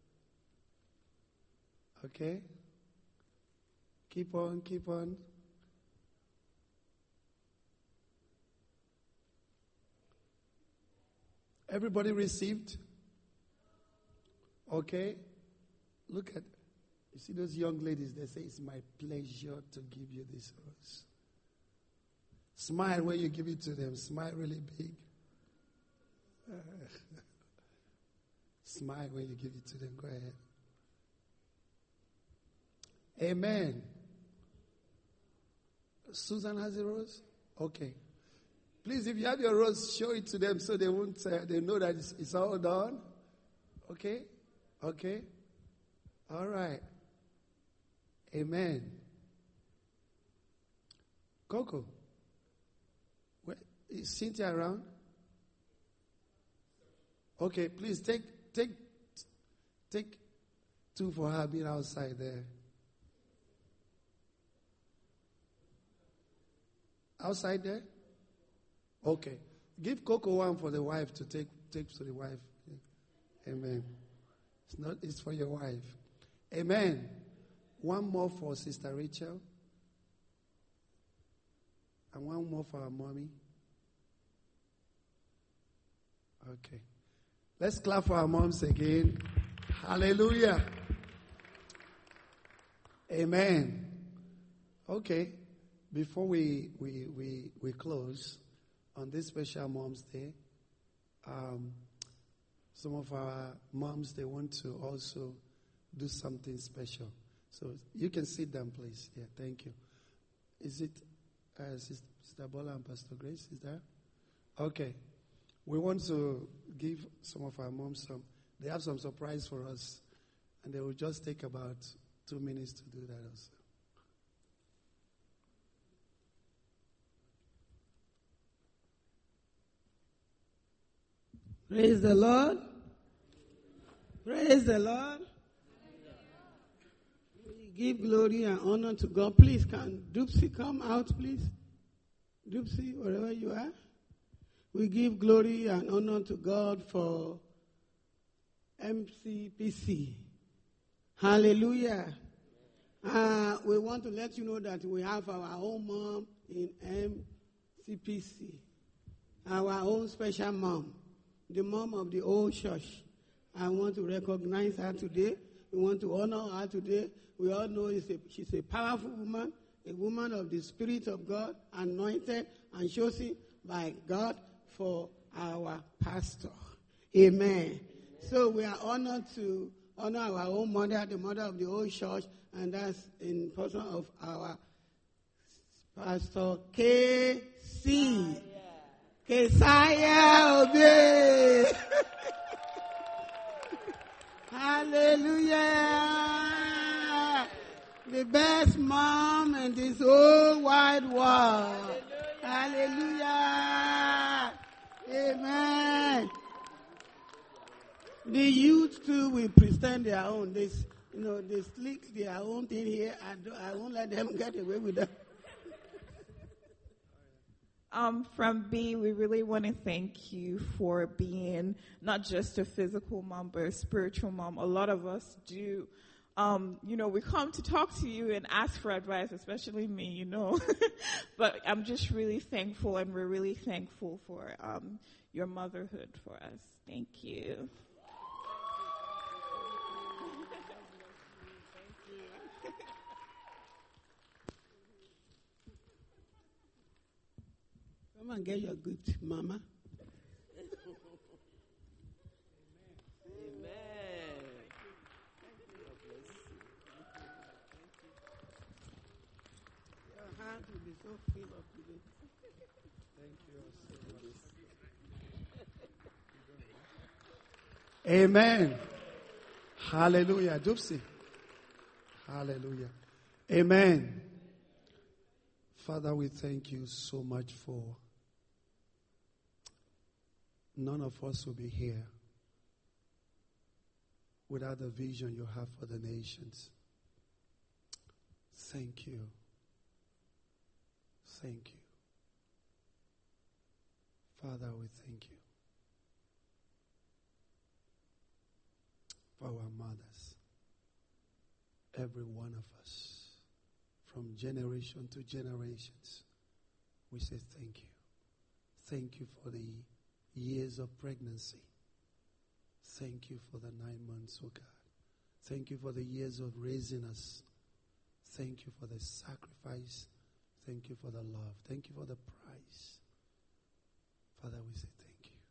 Okay? Keep on, keep on. Everybody received? Okay? Look at, you see those young ladies, they say, it's my pleasure to give you this rose. Smile when you give it to them. Smile really big. Smile when you give it to them. Go ahead. Amen. Susan has a rose? Okay. Please, if you have your rose, show it to them so they won't they know that it's all done. Okay? Okay? All right. Amen. Coco. Where, is Cynthia around? Okay, please take 2 for her being outside there. Outside there? Okay. Give Coco 1 for the wife to take to the wife. Amen. It's for your wife. Amen. 1 more for Sister Rachel. And 1 more for our mommy. Okay. Let's clap for our moms again. Hallelujah. Amen. Okay. Before we close on this special Moms Day, some of our moms, they want to also do something special. So you can sit down, please. Yeah, thank you. Is it Sister Bola and Pastor Grace? Is there? Okay. We want to give some of our moms they have some surprise for us. And they will just take about 2 minutes to do that also. Praise the Lord. Praise the Lord. We give glory and honor to God. Please, can Dupsy come out, please? Dupsy, wherever you are. We give glory and honor to God for MCPC. Hallelujah. We want to let you know that we have our own mom in MCPC. Our own special mom. The mom of the old church. I want to recognize her today. We want to honor her today. We all know she's a powerful woman, a woman of the Spirit of God, anointed and chosen by God for our pastor. Amen. So we are honored to honor our own mother, the mother of the old church, and that's in person of our Pastor K.C. Kesaya Obey. Hallelujah. The best mom in this whole wide world. Hallelujah. Amen. The youth too will present their own. They slick their own thing here. I won't let them get away with that. From B, we really want to thank you for being not just a physical mom, but a spiritual mom. A lot of us do. We come to talk to you and ask for advice, especially me, But I'm just really thankful, and we're really thankful for your motherhood for us. Thank you. Come and get your good mama. Amen. Your hand will be so filled up today. Thank you. Amen. Hallelujah. Dupsy. Hallelujah. Amen. Father, we thank you so much for none of us will be here without the vision you have for the nations. Thank you. Thank you. Father, we thank you for our mothers, every one of us. From generation to generations, we say thank you. Thank you for the years of pregnancy. Thank you for the 9 months, oh God. Thank you for the years of raising us. Thank you for the sacrifice. Thank you for the love. Thank you for the price. Father, we say thank you.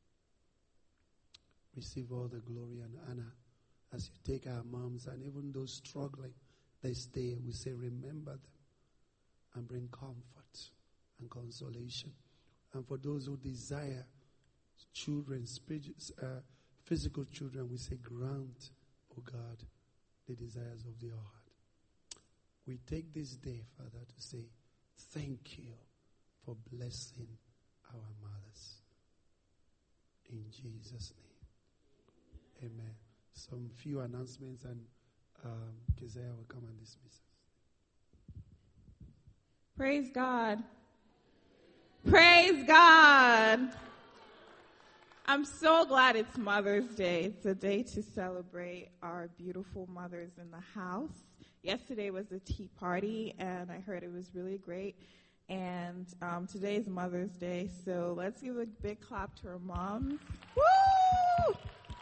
Receive all the glory and honor as you take our moms and even those struggling this day. We say remember them and bring comfort and consolation. And for those who desire children, physical children, we say grant, oh God, the desires of their heart. We take this day, Father, to say Thank you for blessing our mothers. In Jesus' name. Amen. Some few announcements, and Keziah will come and dismiss us. Praise God. Praise God. I'm so glad it's Mother's Day. It's a day to celebrate our beautiful mothers in the house. Yesterday was a tea party, and I heard it was really great. And today is Mother's Day, so let's give a big clap to our moms. Woo!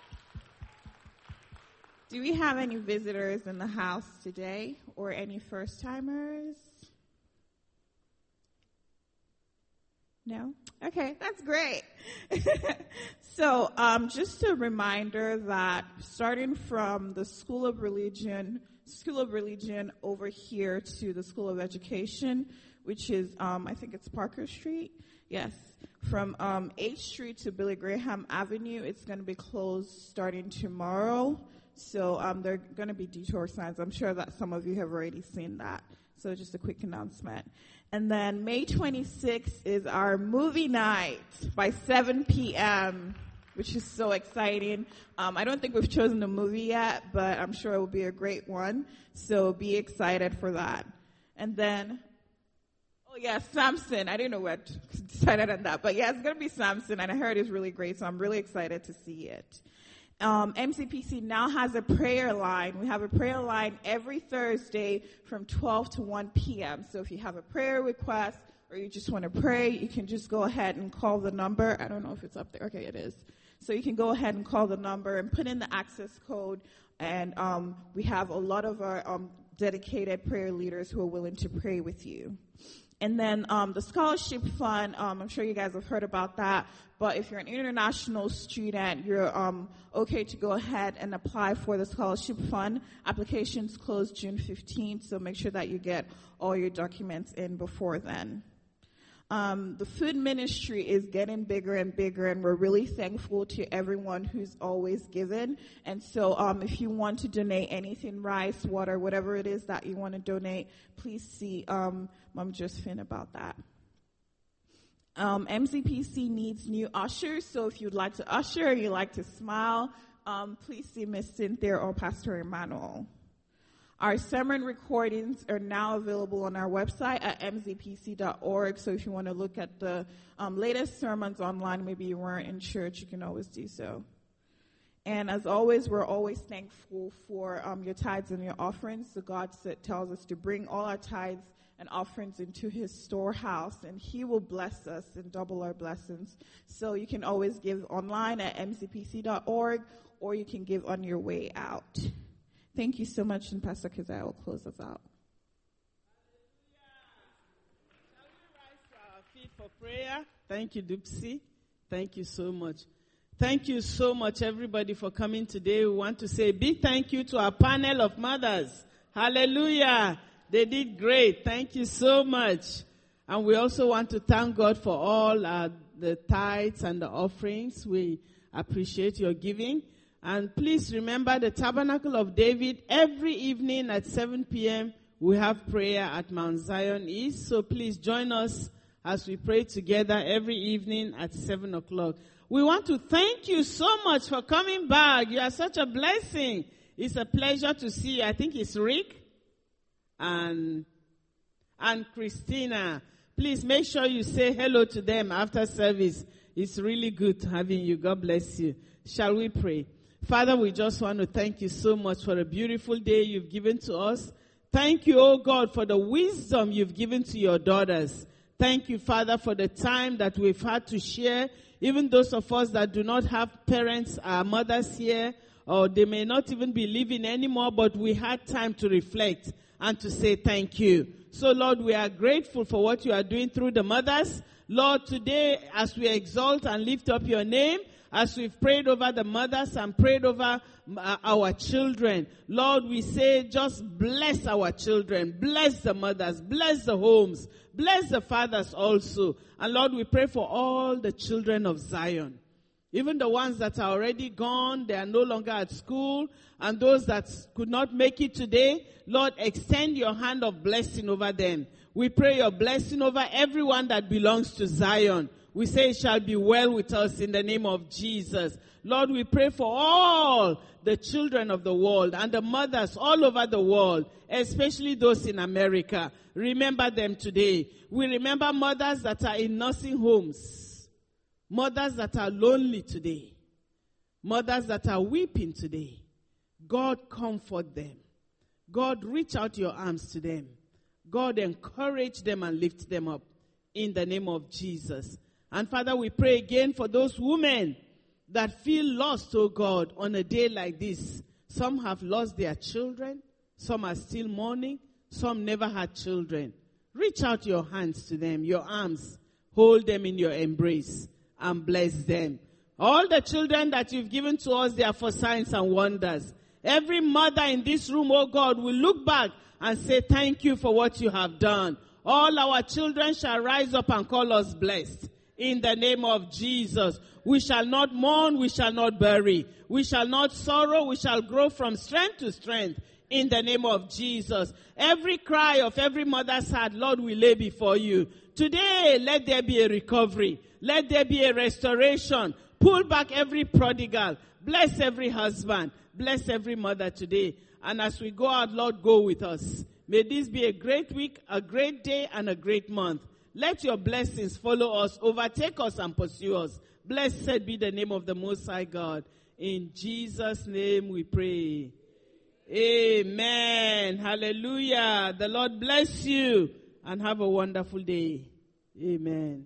Do we have any visitors in the house today, or any first-timers? No? Okay, that's great. So just a reminder that starting from the School of Religion over here to the School of Education, which is, I think it's Parker Street. Yes. From 8th Street to Billy Graham Avenue, it's going to be closed starting tomorrow. So there are going to be detour signs. I'm sure that some of you have already seen that. So just a quick announcement. And then May 26th is our movie night by 7 p.m., which is so exciting. I don't think we've chosen a movie yet, but I'm sure it will be a great one. So be excited for that. And then, oh yeah, Samson. I didn't know what decided on that, but yeah, it's going to be Samson, and I heard it's really great, so I'm really excited to see it. MCPC now has a prayer line. We have a prayer line every Thursday from 12 to 1 p.m. So if you have a prayer request or you just want to pray, you can just go ahead and call the number. I don't know if it's up there. Okay, it is. So you can go ahead and call the number and put in the access code. And we have a lot of our dedicated prayer leaders who are willing to pray with you. And then the scholarship fund, I'm sure you guys have heard about that. But if you're an international student, you're okay to go ahead and apply for the scholarship fund. Applications close June 15th, so make sure that you get all your documents in before then. The food ministry is getting bigger and bigger, and we're really thankful to everyone who's always given. And so if you want to donate anything, rice, water, whatever it is that you want to donate, please see Mom Josephine about that. MCPC needs new ushers, so if you'd like to usher or you'd like to smile, please see Miss Cynthia or Pastor Emmanuel. Our sermon recordings are now available on our website at mzpc.org, so if you want to look at the latest sermons online, maybe you weren't in church, you can always do so. And as always, we're always thankful for your tithes and your offerings. So God tells us to bring all our tithes and offerings into his storehouse, and he will bless us and double our blessings. So you can always give online at mcpc.org, or you can give on your way out. Thank you so much, and Pastor Keziah will close us out. Shall we rise to our feet for prayer? Thank you, Dupsy. Thank you so much. Thank you so much, everybody, for coming today. We want to say a big thank you to our panel of mothers. Hallelujah. They did great. Thank you so much. And we also want to thank God for all the tithes and the offerings. We appreciate your giving. And please remember the Tabernacle of David. Every evening at 7 p.m. we have prayer at Mount Zion East. So please join us as we pray together every evening at 7 o'clock. We want to thank you so much for coming back. You are such a blessing. It's a pleasure to see you. I think it's Rick and Christina. Please make sure you say hello to them after service. It's really good having you. God bless you. Shall we pray? Father, we just want to thank you so much for a beautiful day you've given to us. Thank you, oh God, for the wisdom you've given to your daughters. Thank you, Father, for the time that we've had to share. Even those of us that do not have parents, our mothers here, or they may not even be living anymore, but we had time to reflect and to say thank you. So, Lord, we are grateful for what you are doing through the mothers. Lord, today, as we exalt and lift up your name, as we've prayed over the mothers and prayed over our children, Lord, we say just bless our children, bless the mothers, bless the homes, bless the fathers also. And Lord, we pray for all the children of Zion. Even the ones that are already gone, they are no longer at school, and those that could not make it today, Lord, extend your hand of blessing over them. We pray your blessing over everyone that belongs to Zion. We say it shall be well with us in the name of Jesus. Lord, we pray for all the children of the world and the mothers all over the world, especially those in America. Remember them today. We remember mothers that are in nursing homes, mothers that are lonely today, mothers that are weeping today. God, comfort them. God, reach out your arms to them. God, encourage them and lift them up in the name of Jesus. And Father, we pray again for those women that feel lost, oh God, on a day like this. Some have lost their children. Some are still mourning. Some never had children. Reach out your hands to them, your arms. Hold them in your embrace and bless them. All the children that you've given to us, they are for signs and wonders. Every mother in this room, oh God, will look back and say, thank you for what you have done. All our children shall rise up and call us blessed. In the name of Jesus, we shall not mourn, we shall not bury. We shall not sorrow, we shall grow from strength to strength. In the name of Jesus. Every cry of every mother's heart, Lord, we lay before you. Today, let there be a recovery. Let there be a restoration. Pull back every prodigal. Bless every husband. Bless every mother today. And as we go out, Lord, go with us. May this be a great week, a great day, and a great month. Let your blessings follow us, overtake us, and pursue us. Blessed be the name of the Most High God. In Jesus' name we pray. Amen. Hallelujah. The Lord bless you and have a wonderful day. Amen.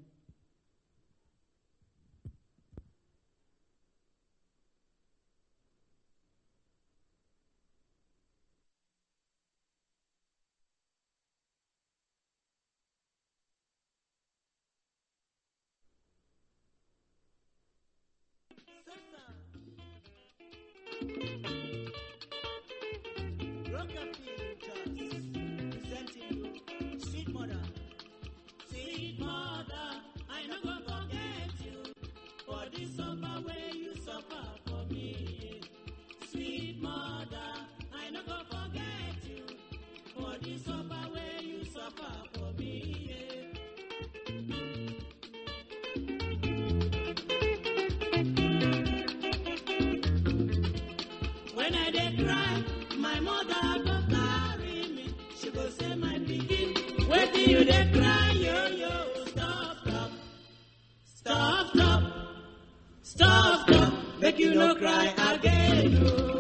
When I dey cry, my mother go carry me. She go say, my pikin, where do you dey cry, yo? Stop, stop, stop, stop, stop, stop. Make you no cry again, yo.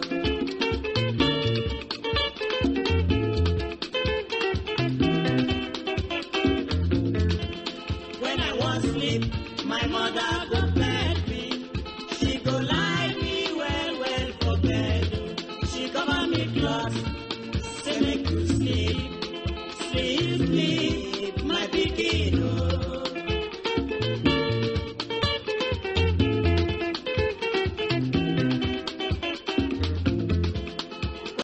When I want sleep, my mother go